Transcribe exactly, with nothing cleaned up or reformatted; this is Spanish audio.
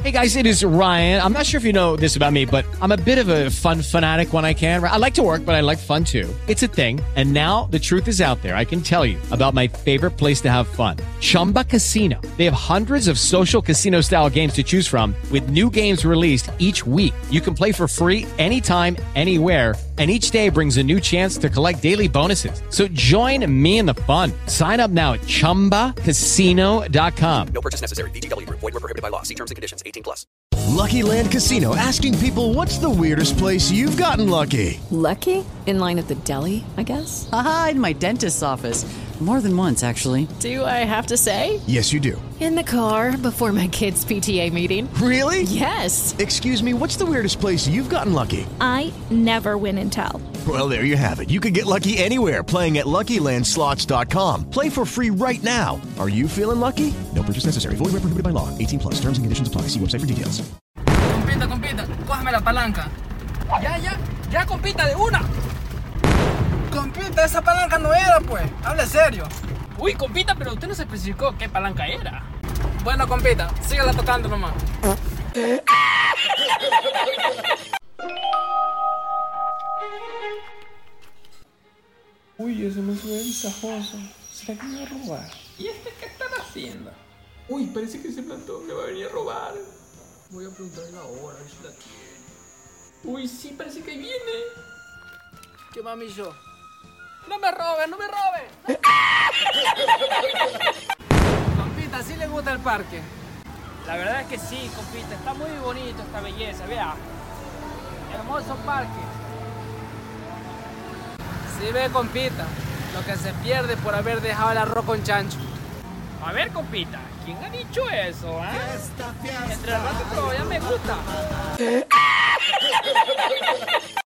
Hey guys, it is Ryan. I'm not sure if you know this about me, but I'm a bit of a fun fanatic when I can. I like to work, but I like fun too. It's a thing. And now the truth is out there. I can tell you about my favorite place to have fun. Chumba Casino. They have hundreds of social casino style games to choose from with new games released each week. You can play for free anytime, anywhere. And each day brings a new chance to collect daily bonuses. So join me in the fun. Sign up now at chumba casino dot com. No purchase necessary. V G W Group. Void where prohibited by law. See terms and conditions. eighteen plus. Lucky Land Casino, asking people, what's the weirdest place you've gotten lucky? Lucky? In line at the deli, I guess? Aha, in my dentist's office. More than once, actually. Do I have to say? Yes, you do. In the car before my kids' P T A meeting. Really? Yes. Excuse me, what's the weirdest place you've gotten lucky? I never win and tell. Well, there you have it. You can get lucky anywhere, playing at Lucky Land Slots dot com. Play for free right now. Are you feeling lucky? No purchase necessary. Void where prohibited by law. eighteen plus. Terms and conditions apply. See website for details. Compita, compita, cójame la palanca. Ya, ya, ya, compita, de una. Compita, esa palanca no era, pues. Hable serio. Uy, compita, pero usted no se especificó qué palanca era. Bueno, compita, síguela tocando nomás. Uy, ese me sube visajoso. ¿Será que me va a robar? ¿Y este qué están haciendo? Uy, parece que ese plantón me va a venir a robar. Voy a preguntarle ahora, a ver si la tiene. Uy, sí, parece que viene. ¿Qué mami yo? ¡No me robes, no me robes! Compita, ¿sí le gusta el parque? La verdad es que sí, compita. Está muy bonito esta belleza, vea. Hermoso parque. Sí ve, compita, lo que se pierde por haber dejado el arroz con chancho. A ver, compita, ¿quién ha dicho eso, eh? Entre el rato todavía me gusta.